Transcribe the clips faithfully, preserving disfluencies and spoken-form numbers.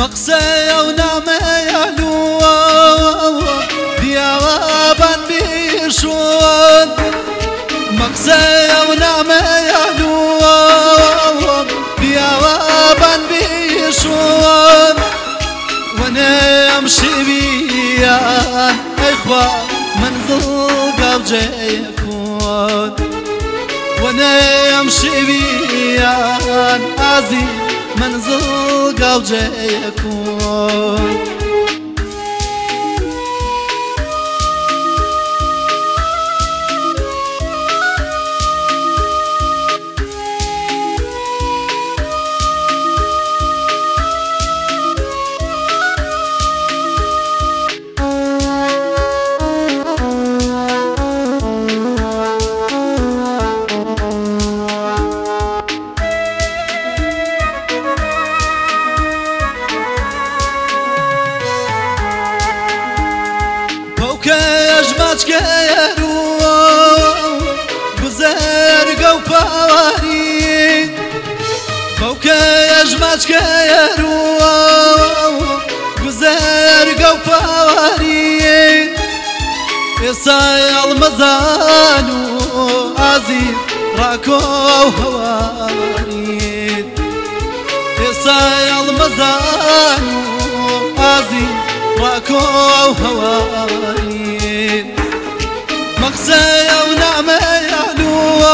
مقسى ونعمة يعلو بيابان بيشون مقسى ونعمة يعلو بيابان بيشون وانا امشي بيان اخوة منزل قبجي يكون وانا امشي بيان عزيز منزل قبجي يكون كيرو بزرق وفواري فوكي يجمعك كيرو بزرق وفواري يساي المزانو عزيز راكو وهواري يساي المزانو عزيز راكو وهواري مقسى ونعمة يعلو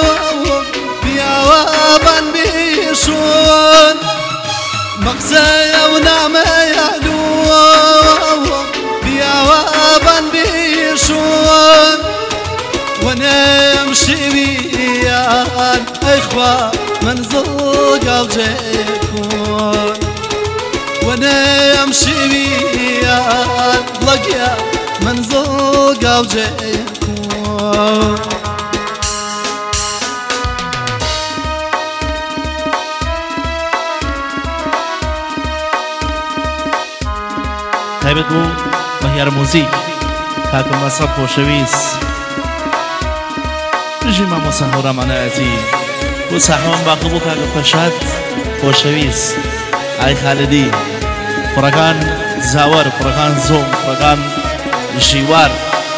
بيابان بيشون مقسى ونعمة يعلو بيابان بيشون وانا امشي بيان اخوة منزل قلجي يكون وانا امشي بيان لقيا منزل قلجي يكون تایبەت بوو بە هیار موزیک کاکە مەسە خۆشەویست ژی مامۆستا هەوڕەمانایەتی بۆ ساحەوان باقی بوو کاکە پەشاد خۆشەویست ئای خالدی کوڕەکان زاوەر کوڕەکان زۆم کوڕەکان ژیوار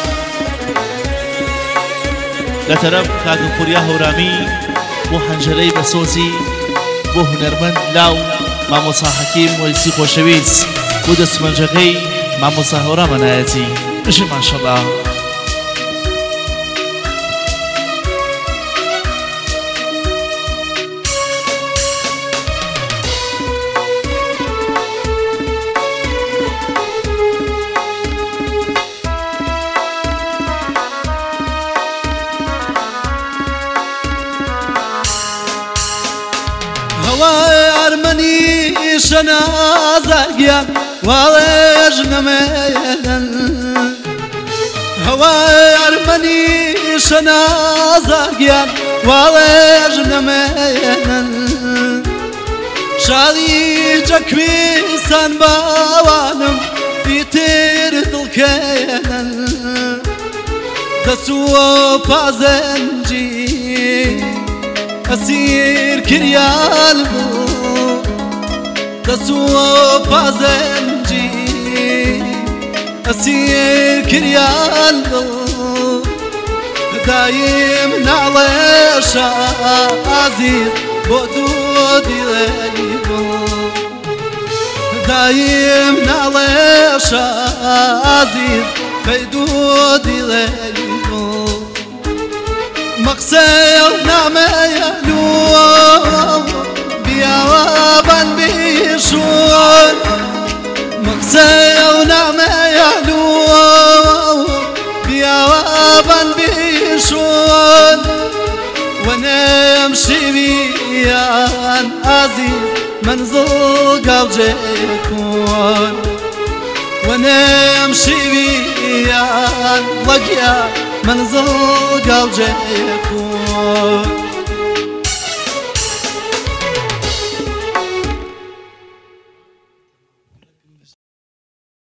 لە تەرەف کاکە پوریا هەورامی بۆ هەنجەرەی بەسۆزی بۆ هونەرمەند لاو مامۆستا حەکیم وەیسی خۆشەویست بۆ دەستمەنجەکەی مامۆستا هەوڕەمانایەتی ژی ماشەڵڵا أرمني شنازاقيا والج نميلا هواي أرمني شنازاقيا والج نميلا شالي جاكوي سان باوانم يتير دلكيلا دسو بازنجي أسير كريال بو دسو بازنجي أسير كريال بو دايم نعلش عزيز بودودي ليبو دايم نعلش عزيز بودودي ليبو مقسى ونعمة يعلو بيابان بيشون مقسى ونعمة يعلو بيابان بيشون وانا امشي بيان عزيز منزل قلجي يكون وانا امشي بيان لقيا منزل قلجي يكون